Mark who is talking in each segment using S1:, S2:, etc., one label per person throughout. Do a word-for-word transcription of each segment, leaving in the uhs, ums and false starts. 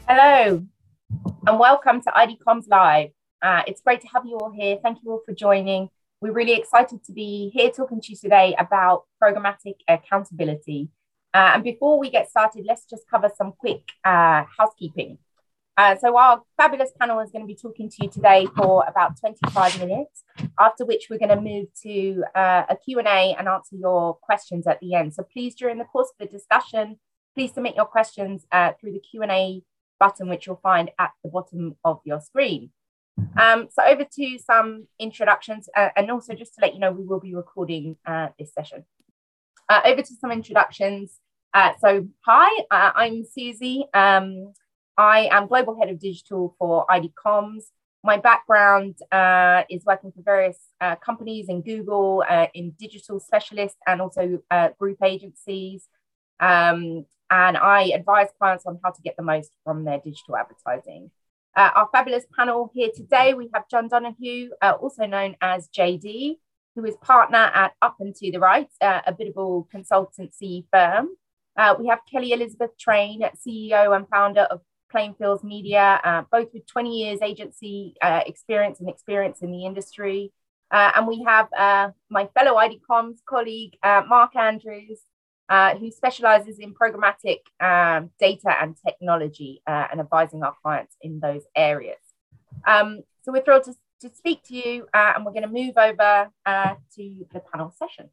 S1: Hello and welcome to I D Comms Live. Uh, it's great to have you all here. Thank you all for joining. We're really excited to be here talking to you today about programmatic accountability. Uh, and before we get started, let's just cover some quick uh, housekeeping. Uh, so our fabulous panel is going to be talking to you today for about twenty-five minutes, after which we're going to move to uh, a Q and A and answer your questions at the end. So please, during the course of the discussion, please submit your questions uh, through the Q and A button, which you'll find at the bottom of your screen. Um, so over to some introductions, uh, and also just to let you know, we will be recording uh, this session. Uh, over to some introductions. Uh, so hi, uh, I'm Susie. Um, I am Global Head of Digital for I D Comms. My background uh, is working for various uh, companies in Google, uh, in digital specialists and also uh, group agencies. Um, and I advise clients on how to get the most from their digital advertising. Uh, our fabulous panel here today, we have John Donoghue, uh, also known as J D, who is partner at Up and to the Right, uh, a biddable consultancy firm. Uh, we have Kelly Elizabeth Train, C E O and founder of Plainfields Media, uh, both with twenty years agency uh, experience and experience in the industry. Uh, and we have uh, my fellow I D Comms colleague, uh, Mark Andrews, Uh, who specializes in programmatic um, data and technology uh, and advising our clients in those areas. Um, so we're thrilled to, to speak to you uh, and we're going to move over uh, to the panel session.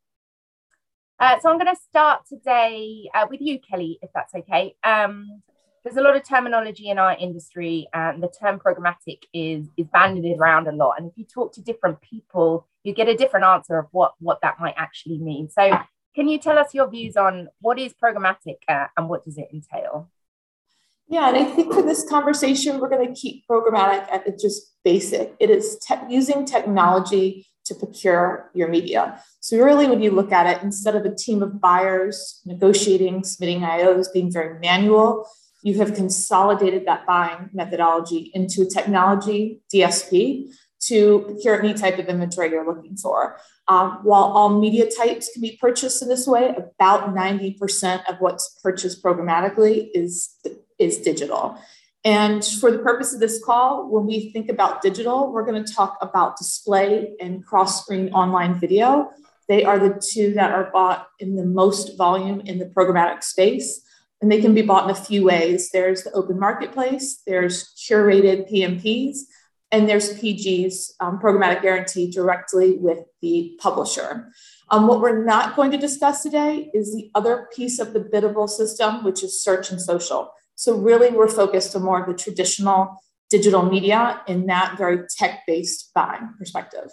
S1: Uh, so I'm going to start today uh, with you, Kelly, if that's okay. Um, there's a lot of terminology in our industry and the term programmatic is, is bandied around a lot. And if you talk to different people, you get a different answer of what, what that might actually mean. So can you tell us your views on what is programmatic uh, and what does it entail?
S2: Yeah, and I think for this conversation, we're going to keep programmatic at its just basic. It is te- using technology to procure your media. So really, when you look at it, instead of a team of buyers negotiating, submitting I Os, being very manual, you have consolidated that buying methodology into a technology D S P to procure any type of inventory you're looking for. Um, while all media types can be purchased in this way, about ninety percent of what's purchased programmatically is, is digital. And for the purpose of this call, when we think about digital, we're going to talk about display and cross-screen online video. They are the two that are bought in the most volume in the programmatic space, and they can be bought in a few ways. There's the open marketplace, there's curated P M Ps, and there's P Gs, um, programmatic guarantee, directly with the publisher. Um, what we're not going to discuss today is the other piece of the biddable system, which is search and social. So really, we're focused on more of the traditional digital media in that very tech-based buying perspective.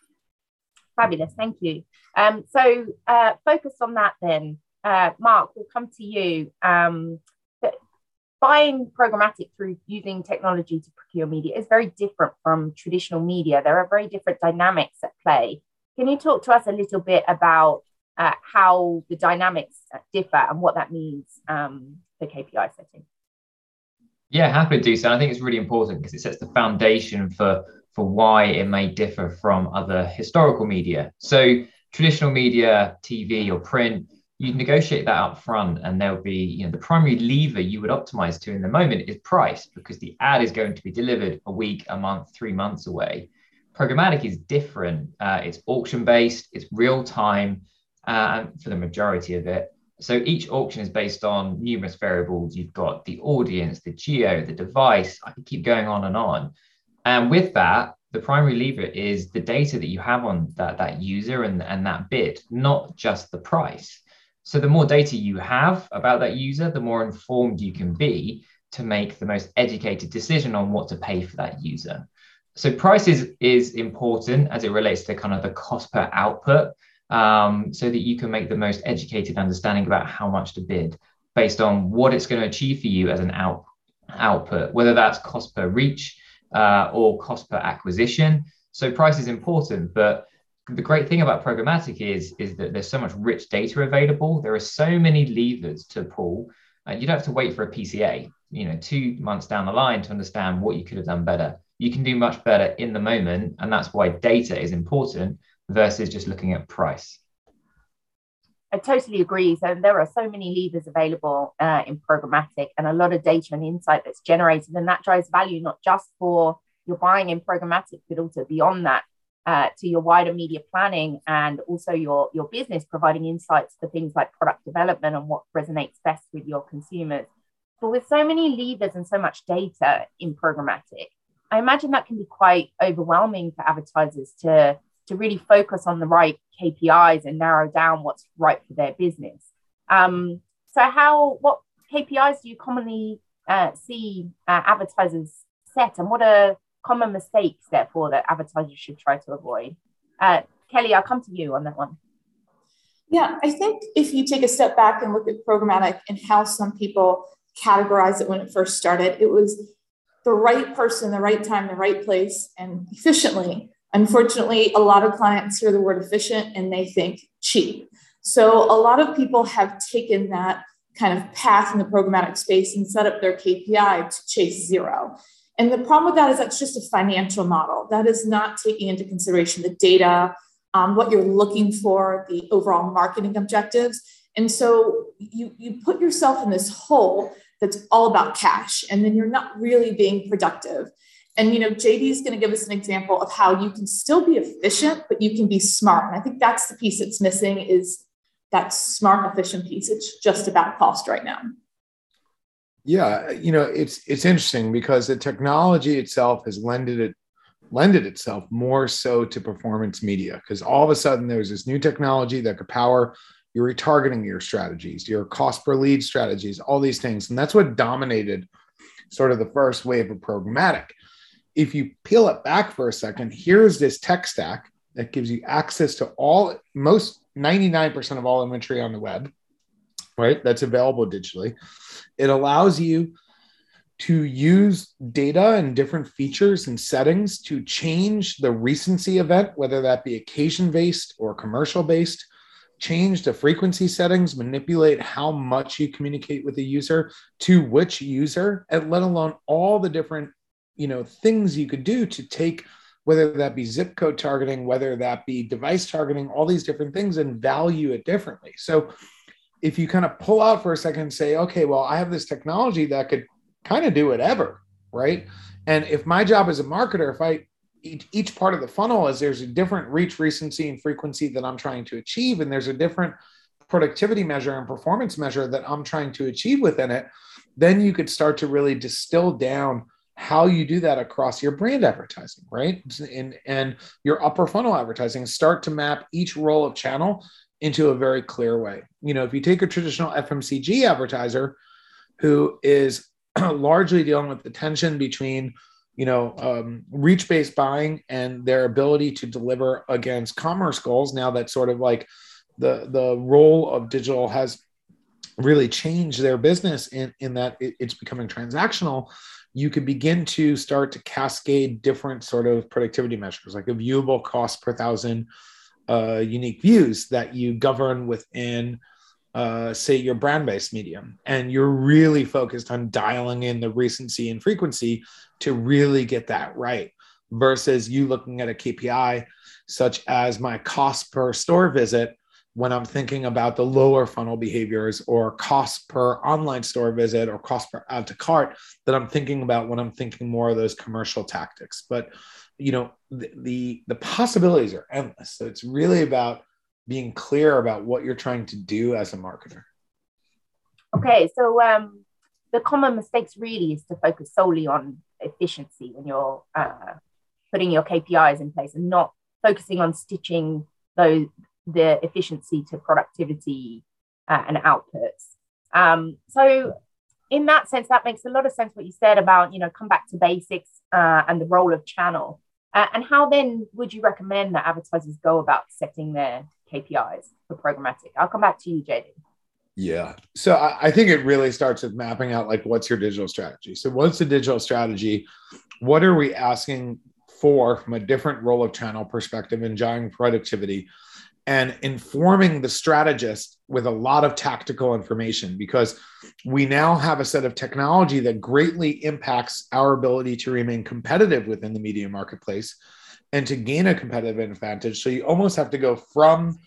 S1: Fabulous, thank you. Um, so uh, focused on that then, uh, Mark, we'll come to you. Um, Buying programmatic through using technology to procure media is very different from traditional media. There are very different dynamics at play. Can you talk to us a little bit about uh, how the dynamics differ and what that means um, for K P I setting?
S3: Yeah, happy to do so. I think it's really important because it sets the foundation for, for why it may differ from other historical media. So traditional media, T V or print, you negotiate that up front and there'll be, you know, the primary lever you would optimize to in the moment is price because the ad is going to be delivered a week, a month, three months away. Programmatic is different. Uh, it's auction based, it's real time uh, for the majority of it. So each auction is based on numerous variables. You've got the audience, the geo, the device. I could keep going on and on. And with that, the primary lever is the data that you have on that, that user and, and that bid, not just the price. So the more data you have about that user, the more informed you can be to make the most educated decision on what to pay for that user. So price is, is important as it relates to kind of the cost per output, um, so that you can make the most educated understanding about how much to bid based on what it's going to achieve for you as an out, output, whether that's cost per reach uh, or cost per acquisition. So price is important, but the great thing about programmatic is, is that there's so much rich data available. There are so many levers to pull. Uh, you don't have to wait for a P C A, you know, two months down the line to understand what you could have done better. You can do much better in the moment. And that's why data is important versus just looking at price.
S1: I totally agree. So there are so many levers available uh, in programmatic, and a lot of data and insight that's generated, and that drives value not just for your buying in programmatic, but also beyond that uh, to your wider media planning and also your, your business, providing insights for things like product development and what resonates best with your consumers. But with so many levers and so much data in programmatic, I imagine that can be quite overwhelming for advertisers to to really focus on the right K P Is and narrow down what's right for their business. Um, so how, what K P Is do you commonly uh, see uh, advertisers set, and what are common mistakes, therefore, that advertisers should try to avoid? Uh, Kelly, I'll come to you on that one.
S2: Yeah, I think if you take a step back and look at programmatic and how some people categorized it when it first started, it was the right person, the right time, the right place, and efficiently. Unfortunately, a lot of clients hear the word efficient and they think cheap. So a lot of people have taken that kind of path in the programmatic space and set up their K P I to chase zero. And the problem with that is that's just a financial model. That is not taking into consideration the data, um, what you're looking for, the overall marketing objectives. And so you, you put yourself in this hole that's all about cash, and then you're not really being productive. And, you know, J D is going to give us an example of how you can still be efficient, but you can be smart. And I think that's the piece that's missing, is that smart, efficient piece. It's just about cost right now.
S4: Yeah. You know, it's, it's interesting because the technology itself has lended it, lended itself more so to performance media, because all of a sudden there's this new technology that could power your retargeting, your strategies, your cost per lead strategies, all these things. And that's what dominated sort of the first wave of programmatic. If you peel it back for a second, here's this tech stack that gives you access to all, most ninety-nine percent of all inventory on the web, right? That's available digitally. It allows you to use data and different features and settings to change the recency event, whether that be occasion-based or commercial-based, change the frequency settings, manipulate how much you communicate with the user, to which user, and let alone all the different you know, things you could do to take, whether that be zip code targeting, whether that be device targeting, all these different things, and value it differently. So if you kind of pull out for a second and say, okay, well, I have this technology that could kind of do whatever, right? And if my job as a marketer, if I, each, each part of the funnel is there's a different reach, recency, and frequency that I'm trying to achieve, and there's a different productivity measure and performance measure that I'm trying to achieve within it, then you could start to really distill down how you do that across your brand advertising, right? And, and your upper funnel advertising, start to map each role of channel into a very clear way. You know, if you take a traditional F M C G advertiser who is largely dealing with the tension between, you know, um, reach-based buying and their ability to deliver against commerce goals, now that sort of like the, the role of digital has really changed their business in, in that it, it's becoming transactional, you could begin to start to cascade different sort of productivity measures, like a viewable cost per thousand uh, unique views that you govern within, uh, say, your brand-based medium. And you're really focused on dialing in the recency and frequency to really get that right, versus you looking at a K P I such as my cost per store visit when I'm thinking about the lower funnel behaviors, or cost per online store visit, or cost per add to cart, that I'm thinking about when I'm thinking more of those commercial tactics. But, you know, the, the, the possibilities are endless. So it's really about being clear about what you're trying to do as a marketer.
S1: Okay. So um, the common mistakes really is to focus solely on efficiency when you're uh, putting your K P Is in place, and not focusing on stitching those the efficiency to productivity uh, and outputs. Um, so in that sense, that makes a lot of sense what you said about, you know, come back to basics uh, and the role of channel. Uh, and how then would you recommend that advertisers go about setting their K P Is for programmatic? I'll come back to you, J D.
S4: Yeah. So I, I think it really starts with mapping out, like, what's your digital strategy? So what's the digital strategy? What are we asking for from a different role of channel perspective and driving productivity? And informing the strategist with a lot of tactical information, because we now have a set of technology that greatly impacts our ability to remain competitive within the media marketplace and to gain a competitive advantage. So you almost have to go from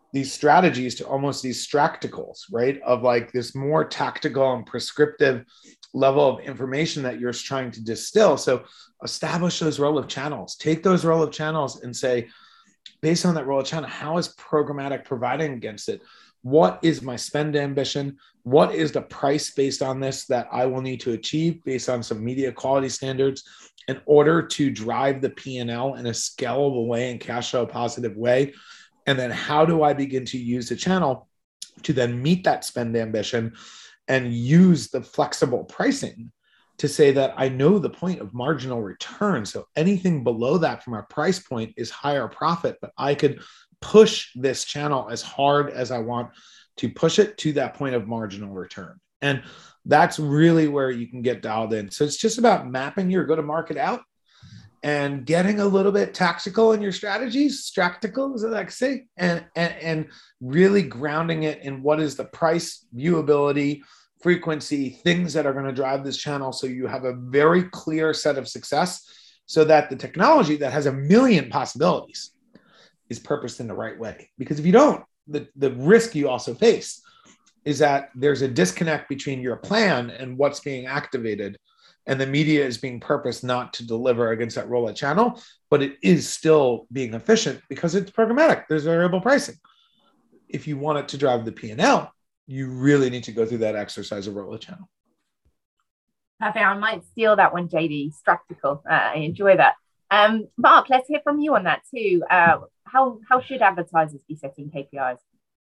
S4: these strategies to almost these stracticals, right? Of like this more tactical and prescriptive level of information that you're trying to distill. So establish those roll of channels, take those roll of channels and say, based on that roll of channel, how is programmatic providing against it? What is my spend ambition? What is the price based on this that I will need to achieve based on some media quality standards in order to drive the P and L in a scalable way and cash flow positive way? And then how do I begin to use the channel to then meet that spend ambition and use the flexible pricing to say that I know the point of marginal return. So anything below that from a price point is higher profit, but I could push this channel as hard as I want to push it to that point of marginal return. And that's really where you can get dialed in. So it's just about mapping your go-to-market out and getting a little bit tactical in your strategies, stractical, as I like to say, and, and, and really grounding it in what is the price, viewability, frequency, things that are going to drive this channel. So you have a very clear set of success so that the technology that has a million possibilities is purposed in the right way. Because if you don't, the, the risk you also face is that there's a disconnect between your plan and what's being activated. And the media is being purposed not to deliver against that rollout channel, but it is still being efficient because it's programmatic. There's variable pricing. If you want it to drive the P and L, you really need to go through that exercise of rollout channel.
S1: Perfect. I might steal that one, J D. Stractical. Uh, I enjoy that. Um, Mark, let's hear from you on that too. Uh, how how should advertisers be setting K P Is?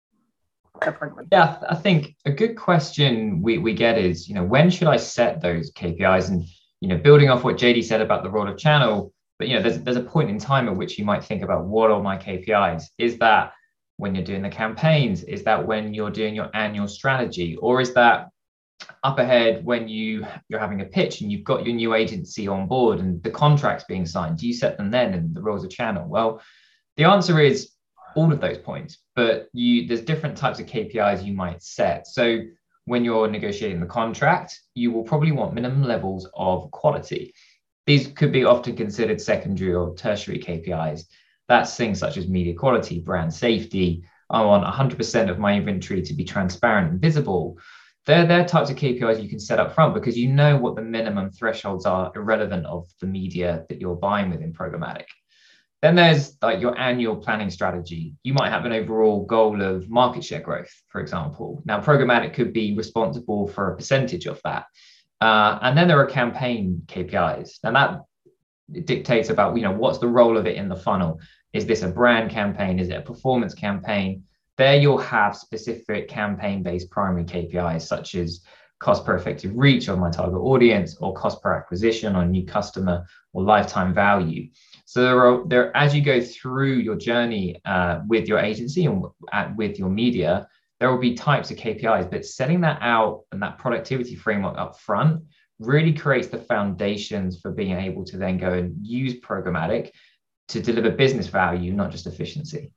S3: Yeah, I think a good question we, we get is, you know, when should I set those K P Is? And, you know, building off what J D said about the role of channel, but, you know, there's, there's a point in time at which you might think about what are my K P Is? Is that when you're doing the campaigns? Is that when you're doing your annual strategy? Or is that up ahead when you, you're having a pitch and you've got your new agency on board and the contract's being signed? Do you set them then in the roles of channel? Well, the answer is all of those points, but you there's different types of K P Is you might set. So when you're negotiating the contract, you will probably want minimum levels of quality. These could be often considered secondary or tertiary K P Is. That's things such as media quality, brand safety. I want one hundred percent of my inventory to be transparent and visible. They're, they're types of K P Is you can set up front because you know what the minimum thresholds are irrelevant of the media that you're buying with in programmatic. Then there's like your annual planning strategy. You might have an overall goal of market share growth, for example. Now, programmatic could be responsible for a percentage of that. Uh, and then there are campaign K P Is. And that dictates about, you know, what's the role of it in the funnel? Is this a brand campaign? Is it a performance campaign? There you'll have specific campaign-based primary K P Is, such as cost per effective reach on my target audience, or cost per acquisition on new customer, or lifetime value. So there are, there, as you go through your journey uh, with your agency and uh, with your media, there will be types of K P Is, but setting that out and that productivity framework up front really creates the foundations for being able to then go and use programmatic to deliver business value, not just efficiency.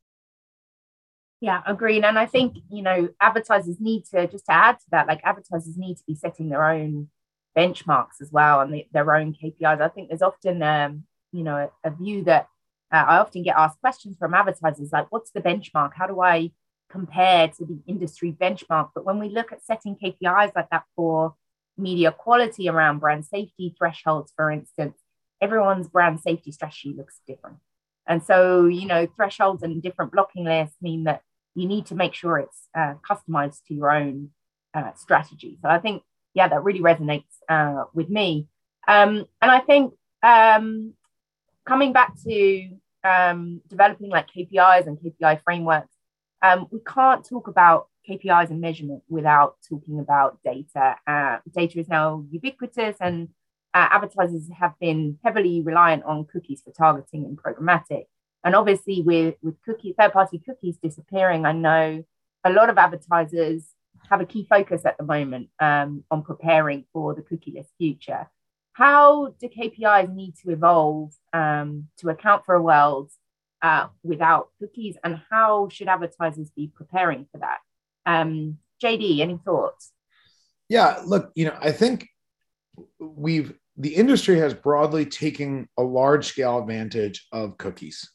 S1: Yeah, agreed. And I think, you know, advertisers need to, just to add to that, like advertisers need to be setting their own benchmarks as well and the, their own K P Is. I think there's often, um, you know, a, a view that uh, I often get asked questions from advertisers like, what's the benchmark? How do I compare to the industry benchmark? But when we look at setting K P Is like that for media quality around brand safety thresholds, for instance, everyone's brand safety strategy looks different. And so, you know, thresholds and different blocking layers mean that you need to make sure it's uh, customized to your own uh, strategy. So I think, yeah, that really resonates uh, with me. Um, and I think um, coming back to um, developing like K P Is and K P I frameworks, um, we can't talk about K P Is and measurement without talking about data. Uh, data is now ubiquitous, and uh, advertisers have been heavily reliant on cookies for targeting and programmatic. And obviously with, with cookie, third-party cookies disappearing, I know a lot of advertisers have a key focus at the moment um, on preparing for the cookieless future. How do K P Is need to evolve um, to account for a world uh, without cookies? And how should advertisers be preparing for that? Um, J D, any thoughts?
S4: Yeah, look, you know, I think we've, the industry has broadly taken a large scale advantage of cookies.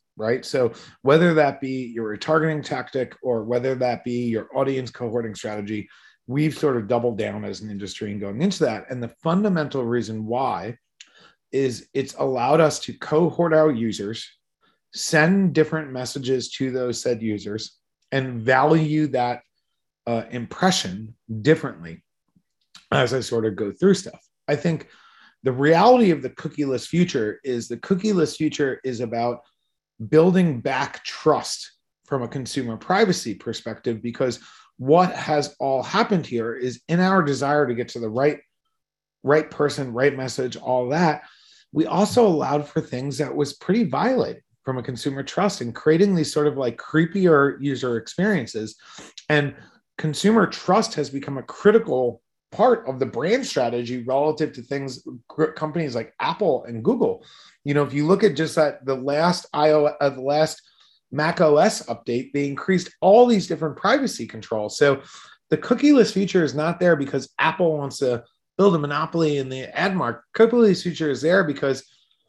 S4: right? So whether that be your retargeting tactic or whether that be your audience cohorting strategy, we've sort of doubled down as an industry and going into that. And the fundamental reason why is it's allowed us to cohort our users, send different messages to those said users, and value that uh, impression differently as I sort of go through stuff. I think the reality of the cookieless future is the cookieless future is about building back trust from a consumer privacy perspective, because what has all happened here is in our desire to get to the right, right person, right message, all that, we also allowed for things that was pretty violating from a consumer trust and creating these sort of like creepier user experiences. And consumer trust has become a critical part of the brand strategy relative to things, companies like Apple and Google. You know, if you look at just that, the last iOS, uh, the last Mac O S update, they increased all these different privacy controls. So the cookieless feature is not there because Apple wants to build a monopoly in the ad market. Cookieless feature is there because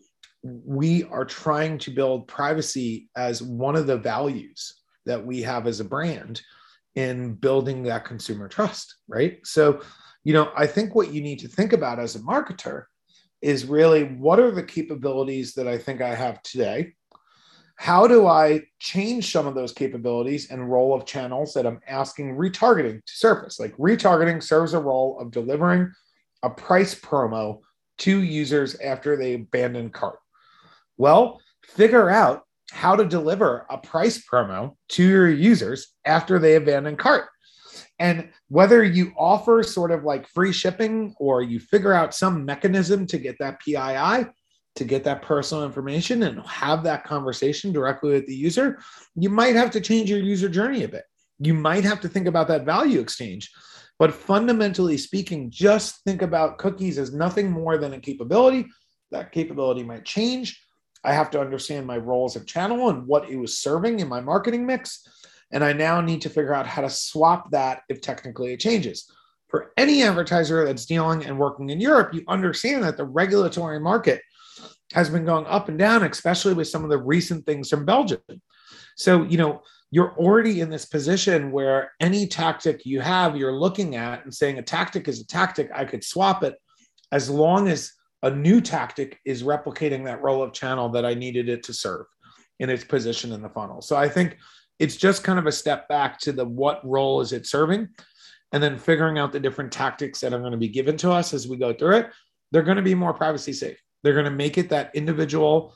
S4: we are trying to build privacy as one of the values that we have as a brand in building that consumer trust, right? So, you know, I think what you need to think about as a marketer is really what are the capabilities that I think I have today? How do I change some of those capabilities and role of channels that I'm asking retargeting to surface? Like retargeting serves a role of delivering a price promo to users after they abandon cart. Well, figure out how to deliver a price promo to your users after they abandon cart. And whether you offer sort of like free shipping or you figure out some mechanism to get that P I I, to get that personal information and have that conversation directly with the user, you might have to change your user journey a bit. You might have to think about that value exchange. But fundamentally speaking, just think about cookies as nothing more than a capability. That capability might change. I have to understand my role as a channel and what it was serving in my marketing mix. And I now need to figure out how to swap that if technically it changes. For any advertiser that's dealing and working in Europe, you understand that the regulatory market has been going up and down, especially with some of the recent things from Belgium. So, you know, you're already in this position where any tactic you have, you're looking at and saying a tactic is a tactic, I could swap it as long as a new tactic is replicating that role of channel that I needed it to serve in its position in the funnel. So I think it's just kind of a step back to the what role is it serving, and then figuring out the different tactics that are going to be given to us as we go through it. They're going to be more privacy safe. They're going to make it that individual.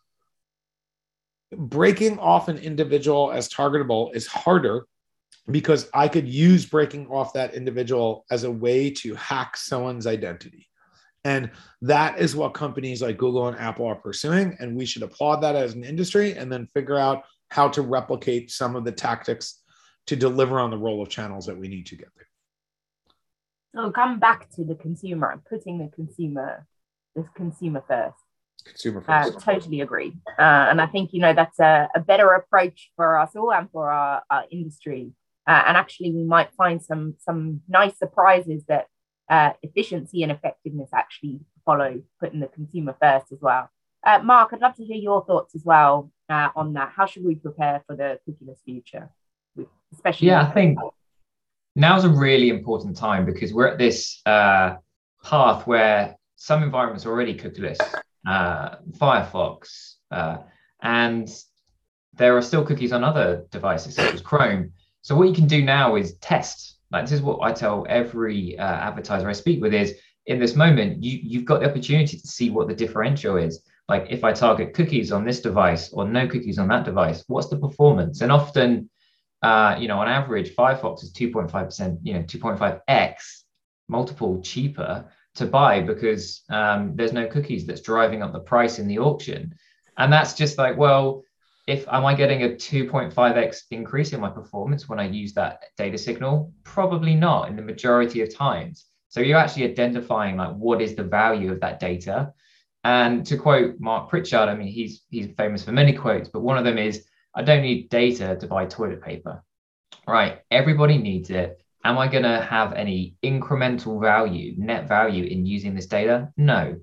S4: Breaking off an individual as targetable is harder because I could use breaking off that individual as a way to hack someone's identity. And that is what companies like Google and Apple are pursuing. And we should applaud that as an industry and then figure out how to replicate some of the tactics to deliver on the role of channels that we need to get there.
S1: So come back to the consumer and putting the consumer, the consumer first.
S4: Consumer first.
S1: Uh, totally agree. Uh, and I think, you know, that's a, a better approach for us all and for our, our industry. Uh, and actually, we might find some some nice surprises that uh, efficiency and effectiveness actually follow putting the consumer first as well. Uh, Mark, I'd love to hear your thoughts as well uh, on that. How should we prepare for the cookieless future? Especially
S3: yeah, I think now's a really important time because we're at this uh, path where some environments are already cookieless, uh, Firefox, uh, and there are still cookies on other devices such as Chrome. So what you can do now is test. Like this is what I tell every uh, advertiser I speak with is in this moment, you, you've got the opportunity to see what the differential is. Like if I target cookies on this device or no cookies on that device, what's the performance? And often, uh, you know, on average, Firefox is two point five percent, you know, two point five x multiple cheaper to buy because um, there's no cookies that's driving up the price in the auction. And that's just like, well, if am I getting a two point five x increase in my performance when I use that data signal? Probably not in the majority of times. So you're actually identifying like what is the value of that data. And to quote Mark Pritchard, I mean, he's he's famous for many quotes, but one of them is, I don't need data to buy toilet paper. Right, everybody needs it. Am I going to have any incremental value, net value in using this data? No.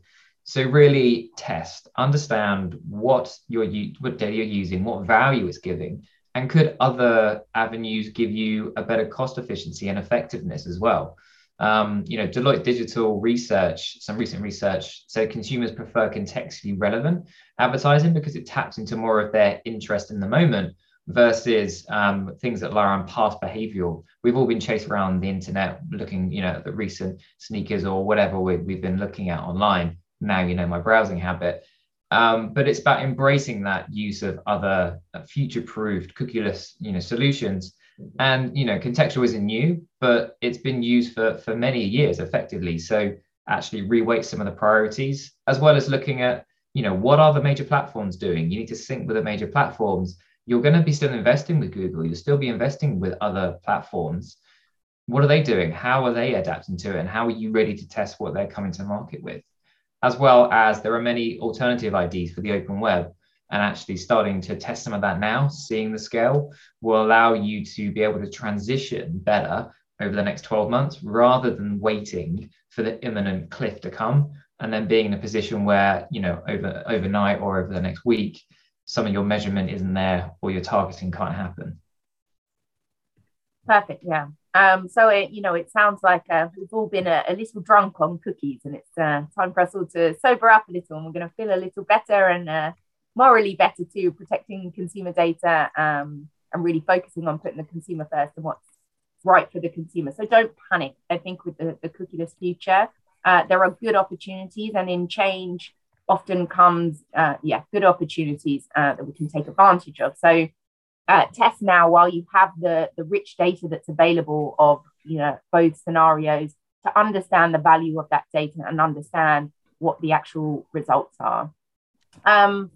S3: So really test, understand what you're what data you're using, what value it's giving, and could other avenues give you a better cost efficiency and effectiveness as well. Um, you know, Deloitte Digital research, some recent research said consumers prefer contextually relevant advertising because it taps into more of their interest in the moment versus um, things that rely on past behavioral. We've all been chased around the internet looking, you know, at the recent sneakers or whatever we, we've been looking at online. Now you know my browsing habit. Um, but it's about embracing that use of other uh, future-proofed cookieless, you know, solutions. And, you know, contextual isn't new, but it's been used for, for many years effectively. So actually reweight some of the priorities, as well as looking at, you know, what are the major platforms doing? You need to sync with the major platforms. You're going to be still investing with Google. You'll still be investing with other platforms. What are they doing? How are they adapting to it? And how are you ready to test what they're coming to market with? As well as there are many alternative I Ds for the open web. And actually starting to test some of that now, seeing the scale, will allow you to be able to transition better over the next twelve months, rather than waiting for the imminent cliff to come and then being in a position where, you know, over overnight or over the next week, some of your measurement isn't there or your targeting can't happen.
S1: Perfect. Yeah. Um, so, it, you know, it sounds like uh, we've all been a, a little drunk on cookies, and it's uh, time for us all to sober up a little, and we're going to feel a little better and uh, morally better too, protecting consumer data um, and really focusing on putting the consumer first and what's right for the consumer. So don't panic. I think with the, the cookieless future, uh, there are good opportunities, and in change often comes, uh, yeah, good opportunities uh, that we can take advantage of. So uh, test now while you have the, the rich data that's available of, you know, both scenarios, to understand the value of that data and understand what the actual results are. Um,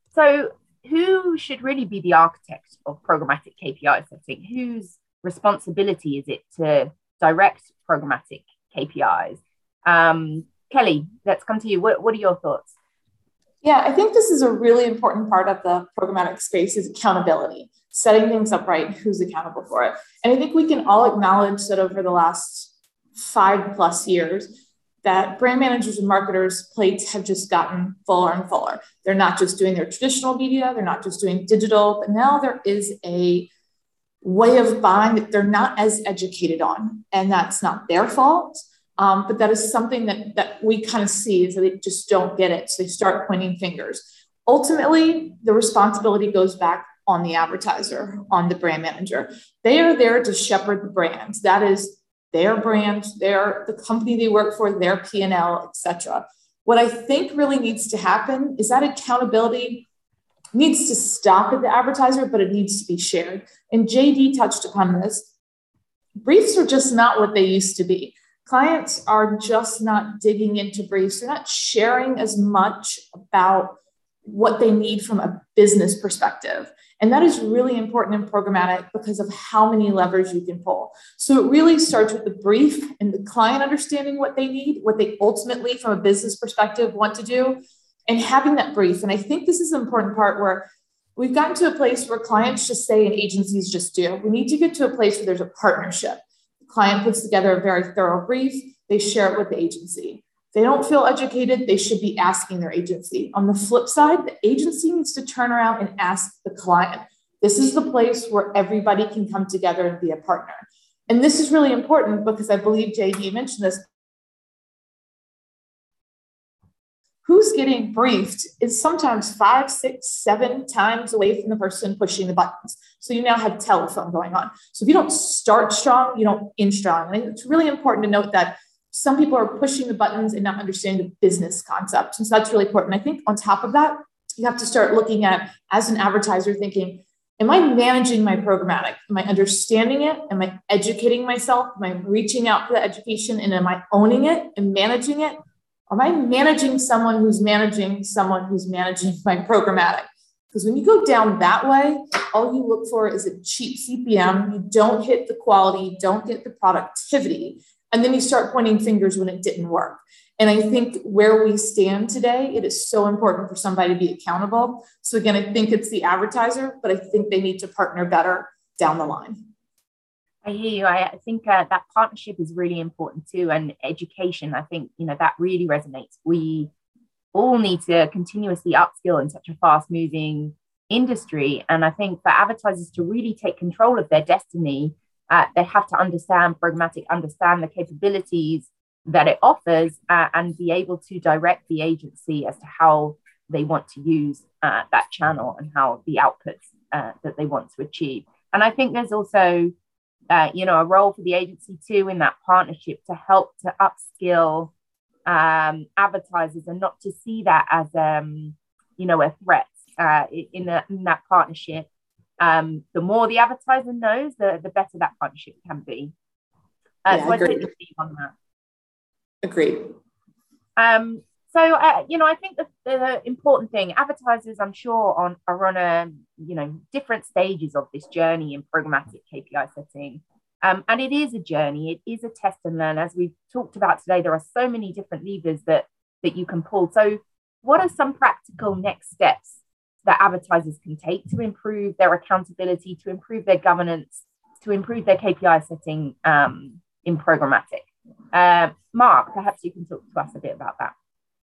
S1: So who should really be the architect of programmatic K P I setting? Whose responsibility is it to direct programmatic K P Is? Um, Kelly, let's come to you. What, what are your thoughts?
S2: Yeah, I think this is a really important part of the programmatic space, is accountability, setting things up right, who's accountable for it. And I think we can all acknowledge that over the last five plus years, that brand managers and marketers' plates have just gotten fuller and fuller. They're not just doing their traditional media, they're not just doing digital, but now there is a way of buying that they're not as educated on. And that's not their fault. Um, but that is something that, that we kind of see, is that they just don't get it. So they start pointing fingers. Ultimately, the responsibility goes back on the advertiser, on the brand manager. They are there to shepherd the brands. That is their brand, their the company they work for, their P and L, et cetera. What I think really needs to happen is that accountability needs to stop at the advertiser, but it needs to be shared. And J D touched upon this. Briefs are just not what they used to be. Clients are just not digging into briefs. They're not sharing as much about what they need from a business perspective. And that is really important in programmatic because of how many levers you can pull. So it really starts with the brief and the client understanding what they need, what they ultimately from a business perspective want to do, and having that brief. And I think this is an important part where we've gotten to a place where clients just say and agencies just do. We need to get to a place where there's a partnership. The client puts together a very thorough brief. They share it with the agency. If they don't feel educated, they should be asking their agency. On the flip side, the agency needs to turn around and ask the client. This is the place where everybody can come together and be a partner. And this is really important because I believe J D mentioned this. Who's getting briefed is sometimes five, six, seven times away from the person pushing the buttons. So you now have telephone going on. So if you don't start strong, you don't end strong. And it's really important to note that some people are pushing the buttons and not understanding the business concept. And so that's really important. I think on top of that, you have to start looking at, as an advertiser, thinking, am I managing my programmatic? Am I understanding it? Am I educating myself? Am I reaching out for the education? And am I owning it and managing it? Am I managing someone who's managing someone who's managing my programmatic? Because when you go down that way, all you look for is a cheap C P M. You don't hit the quality, you don't get the productivity. And then you start pointing fingers when it didn't work. And I think where we stand today, it is so important for somebody to be accountable. So again, I think it's the advertiser, but I think they need to partner better down the line.
S1: I hear you. I think uh, that partnership is really important too. And education, I think, you know, that really resonates. We all need to continuously upskill in such a fast moving industry. And I think for advertisers to really take control of their destiny, uh, they have to understand programmatic, understand the capabilities that it offers, uh, and be able to direct the agency as to how they want to use uh, that channel and how the outputs uh, that they want to achieve. And I think there's also, uh, you know, a role for the agency too in that partnership to help to upskill um, advertisers and not to see that as, um, you know, a threat uh, in, the, in that partnership. Um, the more the advertiser knows, the, the better that partnership can be. Uh,
S2: yeah,
S1: so I
S2: agreed.
S1: take the on that.
S2: Agreed.
S1: Um, so, uh, you know, I think the, the important thing, advertisers, I'm sure, on are on a, you know, different stages of this journey in programmatic K P I setting. Um, and it is a journey. It is a test and learn. As we've talked about today, there are so many different levers that, that you can pull. So what are some practical next steps that advertisers can take to improve their accountability, to improve their governance, to improve their K P I setting um, in programmatic? Uh, Mark, perhaps you can talk to us a bit about that.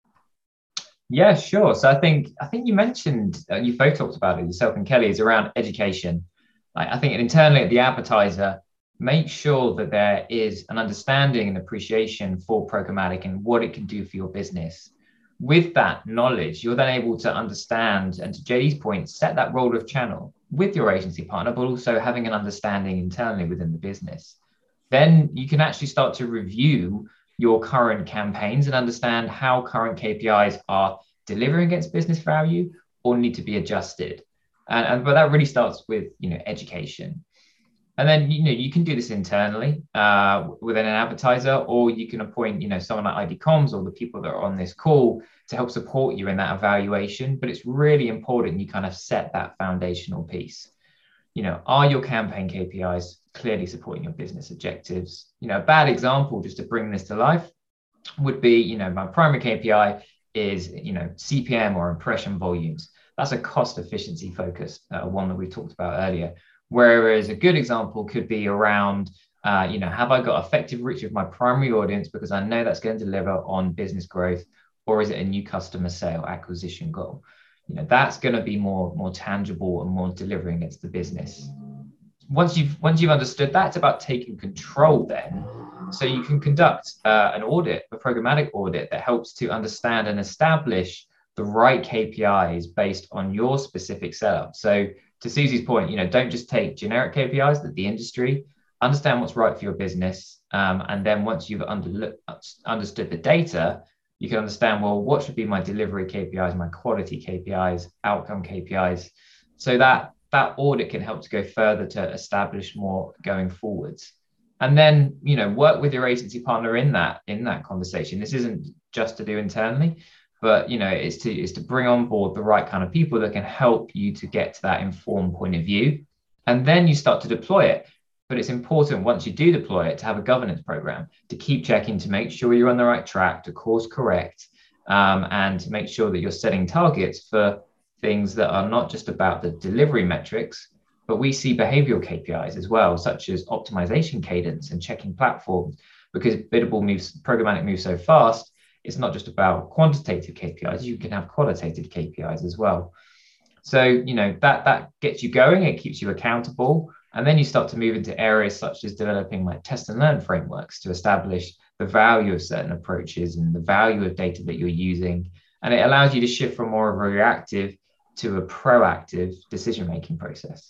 S3: Yeah, sure. So I think I think you mentioned, uh, you both talked about it, yourself and Kelly, is around education. Like, I think internally at the advertiser, make sure that there is an understanding and appreciation for programmatic and what it can do for your business. With that knowledge, you're then able to understand, and to J D's point, set that role of channel with your agency partner, but also having an understanding internally within the business. Then you can actually start to review your current campaigns and understand how current K P Is are delivering against business value or need to be adjusted. And, and but that really starts with, you know, education. And then, you know, you can do this internally uh, within an advertiser, or you can appoint, you know, someone like I D Comms or the people that are on this call to help support you in that evaluation. But it's really important you kind of set that foundational piece. You know, are your campaign K P Is clearly supporting your business objectives? You know, a bad example, just to bring this to life, would be, you know, my primary K P I is, you know, C P M or impression volumes. That's a cost efficiency focused uh, one that we talked about earlier. Whereas a good example could be around, uh, you know, have I got effective reach with my primary audience because I know that's going to deliver on business growth, or is it a new customer sale acquisition goal? You know, that's going to be more, more tangible and more delivering against the business. Once you've once you've understood that, it's about taking control then. So you can conduct uh, an audit, a programmatic audit that helps to understand and establish the right K P Is based on your specific setup. So to Susie's point, you know, don't just take generic K P Is that the industry, understand what's right for your business. Um, and then once you've under, understood the data, you can understand, well, what should be my delivery K P Is, my quality K P Is, outcome K P Is. So that that audit can help to go further to establish more going forwards. And then, you know, work with your agency partner in that in that conversation. This isn't just to do internally, but, you know, it's to it's to bring on board the right kind of people that can help you to get to that informed point of view. And then you start to deploy it. But it's important, once you do deploy it, to have a governance program, to keep checking, to make sure you're on the right track, to course correct, um, and to make sure that you're setting targets for things that are not just about the delivery metrics, but we see behavioral K P Is as well, such as optimization cadence and checking platforms, because biddable moves, programmatic moves so fast. It's not just about quantitative K P Is, you can have qualitative K P Is as well. So, you know, that, that gets you going, it keeps you accountable. And then you start to move into areas such as developing like test and learn frameworks to establish the value of certain approaches and the value of data that you're using. And it allows you to shift from more of a reactive to a proactive decision-making process.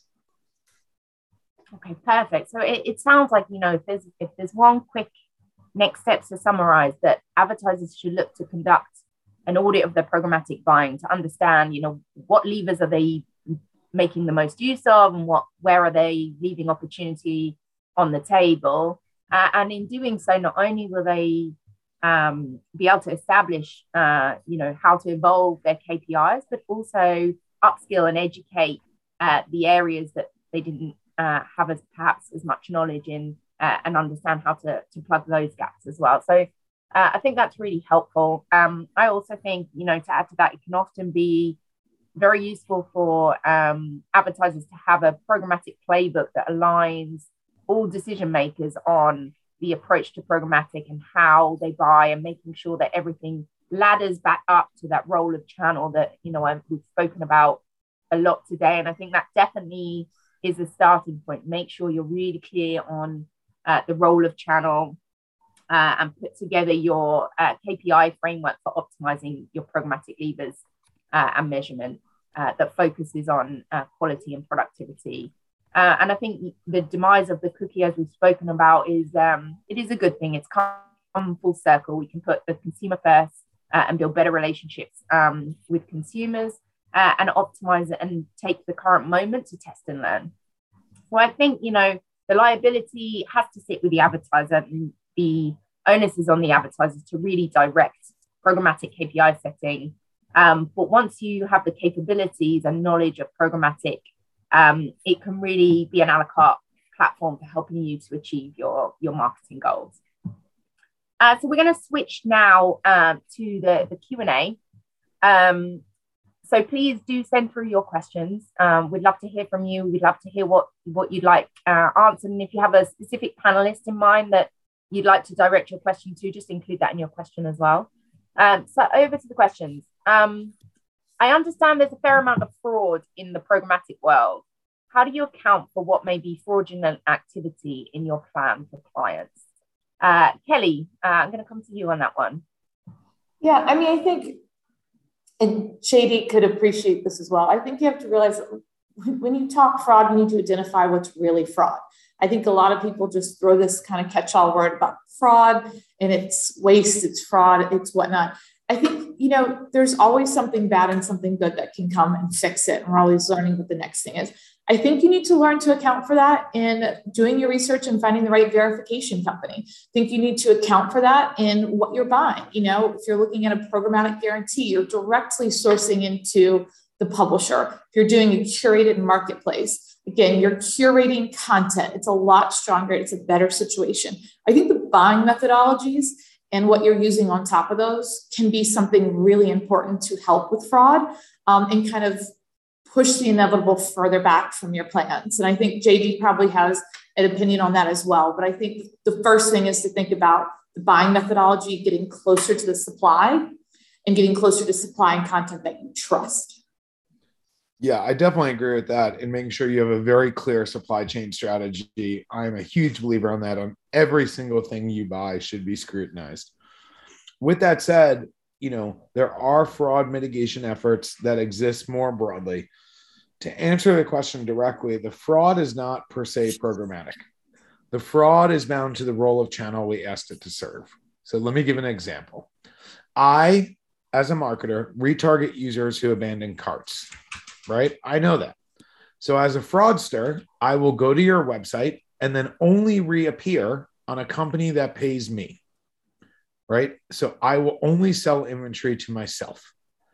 S1: Okay, perfect. So it, it sounds like, you know, if there's if there's one quick next steps to summarize, that advertisers should look to conduct an audit of their programmatic buying to understand, you know, what levers are they making the most use of, and what where are they leaving opportunity on the table. Uh, and in doing so, not only will they um, be able to establish, uh, you know, how to evolve their K P Is, but also upskill and educate uh, the areas that they didn't uh, have as perhaps as much knowledge in, uh, and understand how to, to plug those gaps as well. So uh, I think that's really helpful. Um, I also think, you know, to add to that, it can often be very useful for um, advertisers to have a programmatic playbook that aligns all decision makers on the approach to programmatic and how they buy, and making sure that everything ladders back up to that role of channel that, you know, I've, we've spoken about a lot today. And I think that definitely is a starting point. Make sure you're really clear on uh, the role of channel uh, and put together your uh, K P I framework for optimizing your programmatic levers uh, and measurement uh, that focuses on uh, quality and productivity. Uh, and I think the demise of the cookie, as we've spoken about, is um, it is a good thing. It's come full circle. We can put the consumer first uh, and build better relationships um, with consumers uh, and optimize it and take the current moment to test and learn. So I think, you know, the liability has to sit with the advertiser, and the onus is on the advertisers to really direct programmatic K P I setting. Um, but once you have the capabilities and knowledge of programmatic, um, it can really be an a la carte platform for helping you to achieve your, your marketing goals. Uh, so we're going to switch now um, to the, the Q and A. Um, so please do send through your questions. Um, we'd love to hear from you. We'd love to hear what, what you'd like uh, answered. And if you have a specific panelist in mind that you'd like to direct your question to, just include that in your question as well. Um, so over to the questions. Um, I understand there's a fair amount of fraud in the programmatic world. How do you account for what may be fraudulent activity in your plan for clients? Uh, Kelly, uh, I'm going to come to you on that one.
S2: Yeah, I mean, I think, and Shady could appreciate this as well. I think you have to realize that when you talk fraud, you need to identify what's really fraud. I think a lot of people just throw this kind of catch-all word about fraud, and it's waste, it's fraud, it's whatnot. I think, you know, there's always something bad and something good that can come and fix it. And we're always learning what the next thing is. I think you need to learn to account for that in doing your research and finding the right verification company. I think you need to account for that in what you're buying. You know, if you're looking at a programmatic guarantee, you're directly sourcing into the publisher. If you're doing a curated marketplace, again, you're curating content. It's a lot stronger. It's a better situation. I think the buying methodologies and what you're using on top of those can be something really important to help with fraud um, and kind of push the inevitable further back from your plans. And I think J D probably has an opinion on that as well. But I think the first thing is to think about the buying methodology, getting closer to the supply and getting closer to supplying content that you trust.
S4: Yeah, I definitely agree with that, and making sure you have a very clear supply chain strategy. I'm a huge believer on that. On every single thing you buy should be scrutinized. With that said, you know, there are fraud mitigation efforts that exist more broadly. To answer the question directly, the fraud is not per se programmatic. The fraud is bound to the role of channel we asked it to serve. So let me give an example. I, as a marketer, retarget users who abandon carts. Right? I know that. So as a fraudster, I will go to your website and then only reappear on a company that pays me. Right? So I will only sell inventory to myself.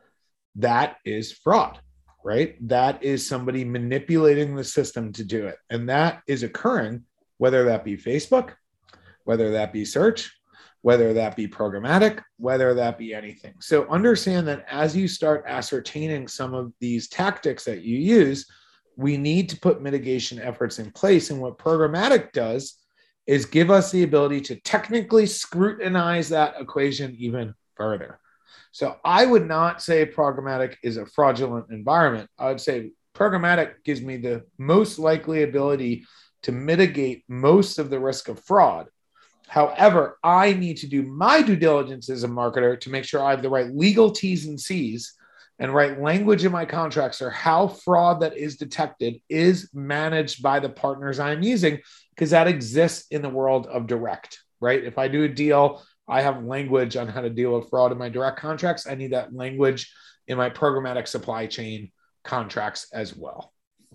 S4: That is fraud, right? That is somebody manipulating the system to do it. And that is occurring, whether that be Facebook, whether that be search, whether that be programmatic, whether that be anything. So understand that as you start ascertaining some of these tactics that you use, we need to put mitigation efforts in place. And what programmatic does is give us the ability to technically scrutinize that equation even further. So I would not say programmatic is a fraudulent environment. I would say programmatic gives me the most likely ability to mitigate most of the risk of fraud. However, I need to do my due diligence as a marketer to make sure I have the right legal T's and C's and right language in my contracts, or how fraud that is detected is managed by the partners I'm using, because that exists in the world of direct, right? If I do a deal, I have language on how to deal with fraud in my direct contracts. I need that language in my programmatic supply chain contracts as well.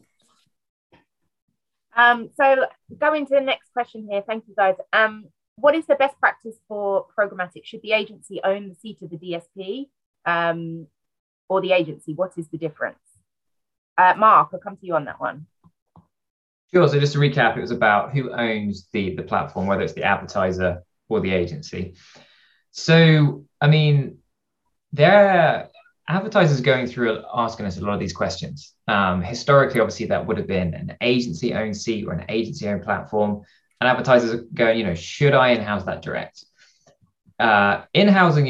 S1: Um, so going to the next question here. Thank you, guys. Um, What is the best practice for programmatic? Should the agency own the seat of the D S P um, or the agency? What is the difference? Uh, Mark, I'll come to you on that one.
S3: Sure. So just to recap, it was about who owns the, the platform, whether it's the advertiser or the agency. So, I mean, there are advertisers going through asking us a lot of these questions. Um, historically, obviously, that would have been an agency-owned seat or an agency-owned platform. And advertisers are going, you know, should I in-house that direct? Uh, in-housing it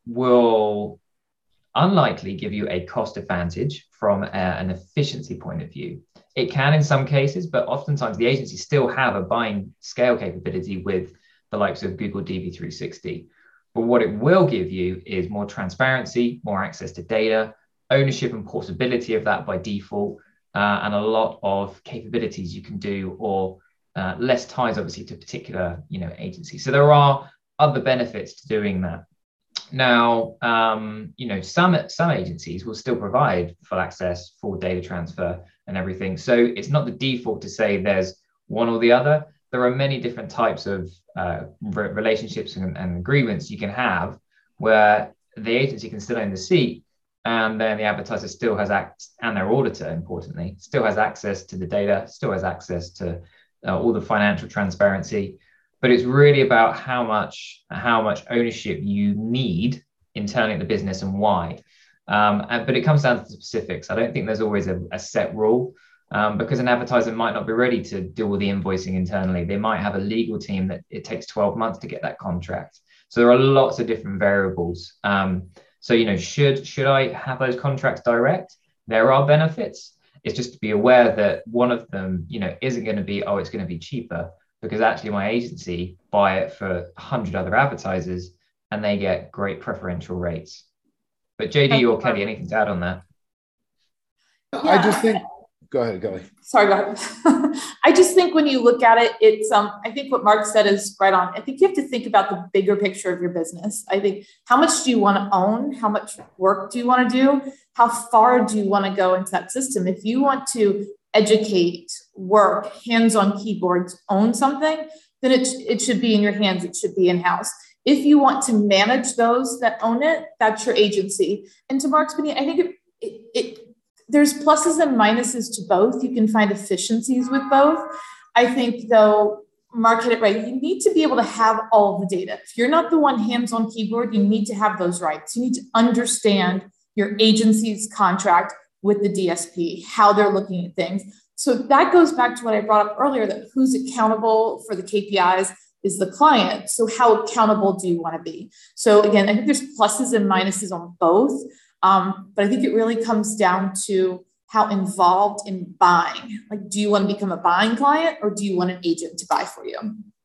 S3: will unlikely give you a cost advantage from a, an efficiency point of view. It can in some cases, but oftentimes the agencies still have a buying scale capability with the likes of Google D V three sixty. But what it will give you is more transparency, more access to data, ownership and portability of that by default, uh, and a lot of capabilities you can do, or uh, less ties obviously to particular, you know, agencies. So there are other benefits to doing that. Now, um, you know, some some agencies will still provide full access, full data transfer and everything. So it's not the default to say there's one or the other. There are many different types of uh, re- relationships and, and agreements you can have where the agency can still own the seat, and then the advertiser still has access, and their auditor, importantly, still has access to the data, still has access to uh, all the financial transparency. But it's really about how much how much ownership you need internally at the business and why. Um, and, but it comes down to the specifics. I don't think there's always a, a set rule, um, because an advertiser might not be ready to do all the invoicing internally. They might have a legal team that it takes twelve months to get that contract. So there are lots of different variables. Um, so, you know, should should I have those contracts direct? There are benefits. It's just to be aware that one of them, you know, isn't going to be, oh, it's going to be cheaper, because actually my agency buy it for a hundred other advertisers and they get great preferential rates. But J D or Kelly, anything to add on that?
S2: Yeah.
S4: I just think, go ahead, Kelly.
S2: Sorry, go ahead. I just think when you look at it, it's, um, I think what Mark said is right on. I think you have to think about the bigger picture of your business. I think, how much do you want to own? How much work do you want to do? How far do you want to go into that system? If you want to educate, work, hands-on keyboards, own something, then it, it should be in your hands. It should be in-house. If you want to manage those that own it, that's your agency. And to Mark's opinion, I think it, it, it there's pluses and minuses to both. You can find efficiencies with both. I think, though, Mark hit it right. You need to be able to have all of the data. If you're not the one hands-on keyboard, you need to have those rights. You need to understand your agency's contract with the D S P, how they're looking at things. So that goes back to what I brought up earlier, that who's accountable for the K P Is is the client. So how accountable do you want to be? So again, I think there's pluses and minuses on both. Um, but I think it really comes down to how involved in buying. Like, do you want to become a buying client, or do you want an agent to buy for you?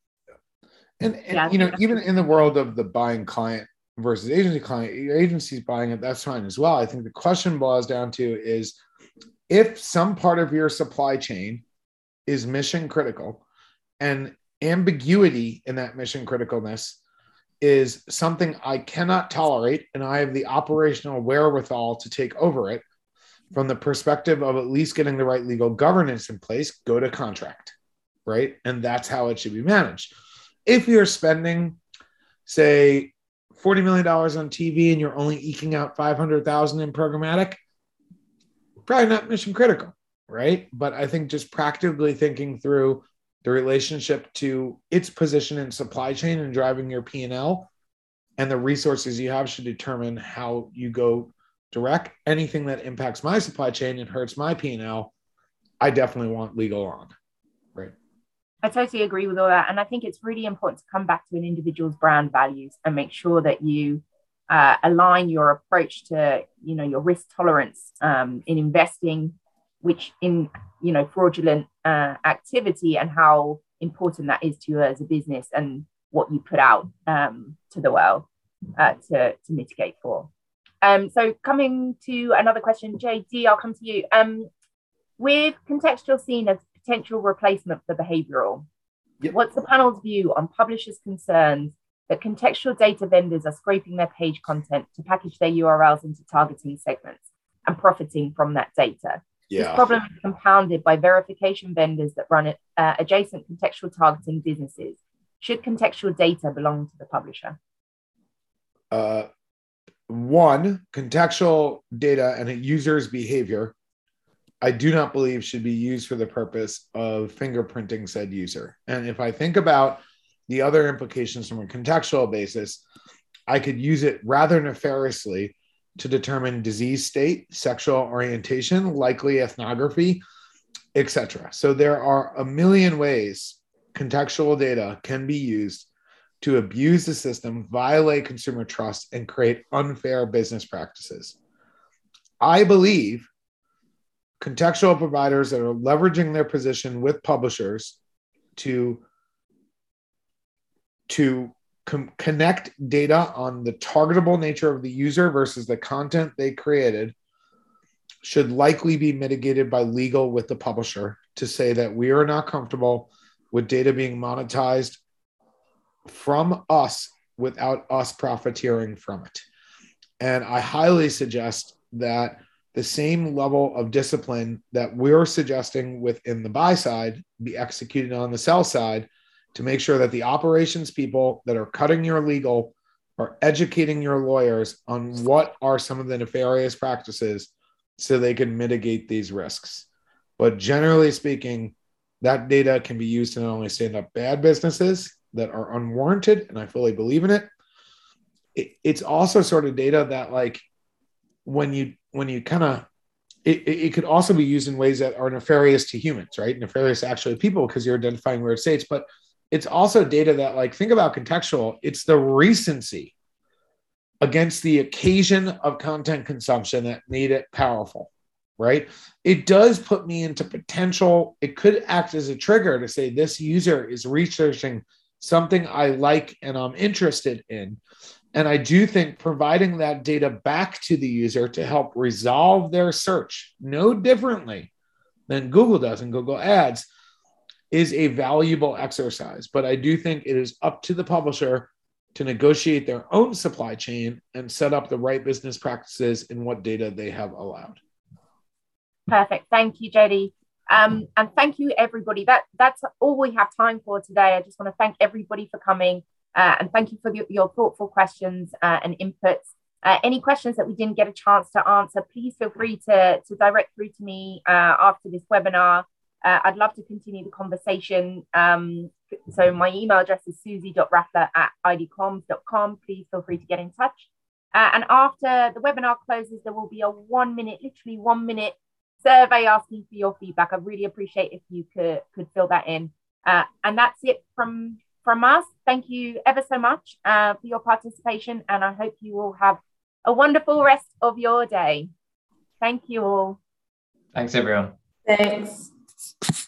S4: And, and yeah, you know, even in the world of the buying client versus agency client, your agency's buying it, that's fine as well. I think the question boils down to is, if some part of your supply chain is mission critical, and ambiguity in that mission criticalness is something I cannot tolerate, and I have the operational wherewithal to take over it from the perspective of at least getting the right legal governance in place, go to contract, right? And that's how it should be managed. If you're spending, say, forty million dollars on T V and you're only eking out five hundred thousand dollars in programmatic, probably not mission critical, right? But I think just practically thinking through the relationship to its position in supply chain and driving your P and L and the resources you have should determine how you go direct. Anything that impacts my supply chain and hurts my P and L, I definitely want legal on, right?
S1: I totally agree with all that. And I think it's really important to come back to an individual's brand values and make sure that you uh, align your approach to, you know, your risk tolerance um, in investing, which in, you know, fraudulent uh, activity, and how important that is to you as a business and what you put out um, to the world uh, to, to mitigate for. Um, so coming to another question, J D, I'll come to you. Um, with contextual seen as potential replacement for behavioral, yep. What's the panel's view on publishers' concerns that contextual data vendors are scraping their page content to package their U R Ls into targeting segments and profiting from that data? Yeah. This problem is compounded by verification vendors that run uh, adjacent contextual targeting businesses. Should contextual data belong to the publisher?
S4: Uh, one, contextual data and a user's behavior, I do not believe should be used for the purpose of fingerprinting said user. And if I think about the other implications from a contextual basis, I could use it rather nefariously to determine disease state, sexual orientation, likely ethnography, et cetera. So there are a million ways contextual data can be used to abuse the system, violate consumer trust, and create unfair business practices. I believe contextual providers that are leveraging their position with publishers to, to com- connect data on the targetable nature of the user versus the content they created should likely be mitigated by legal with the publisher to say that we are not comfortable with data being monetized from us without us profiteering from it. And I highly suggest that the same level of discipline that we're suggesting within the buy side be executed on the sell side to make sure that the operations people that are cutting your legal are educating your lawyers on what are some of the nefarious practices so they can mitigate these risks. But generally speaking, that data can be used to not only stand up bad businesses that are unwarranted, and I fully believe in it, it it's also sort of data that, like, when you when you kind of it, it could also be used in ways that are nefarious to humans, right? Nefarious to actually people because you're identifying weird states. But it's also data that, like, think about contextual. It's the recency against the occasion of content consumption that made it powerful, right? It does put me into potential. It could act as a trigger to say this user is researching something I like and I'm interested in. And I do think providing that data back to the user to help resolve their search no differently than Google does in Google Ads is a valuable exercise. But I do think it is up to the publisher to negotiate their own supply chain and set up the right business practices in what data they have allowed.
S1: Perfect. Thank you, Jody. Um, and thank you, everybody. That, that's all we have time for today. I just want to thank everybody for coming. Uh, and thank you for your, your thoughtful questions uh, and inputs. Uh, any questions that we didn't get a chance to answer, please feel free to, to direct through to me uh, after this webinar. Uh, I'd love to continue the conversation. Um, so my email address is susie dot rattler at I D comms dot com. Please feel free to get in touch. Uh, and after the webinar closes, there will be a one minute, literally one minute survey asking for your feedback. I really appreciate if you could, could fill that in. Uh, and that's it from From us. Thank you ever so much uh, for your participation, and I hope you will have a wonderful rest of your day. Thank you all.
S3: Thanks, everyone.
S2: Thanks.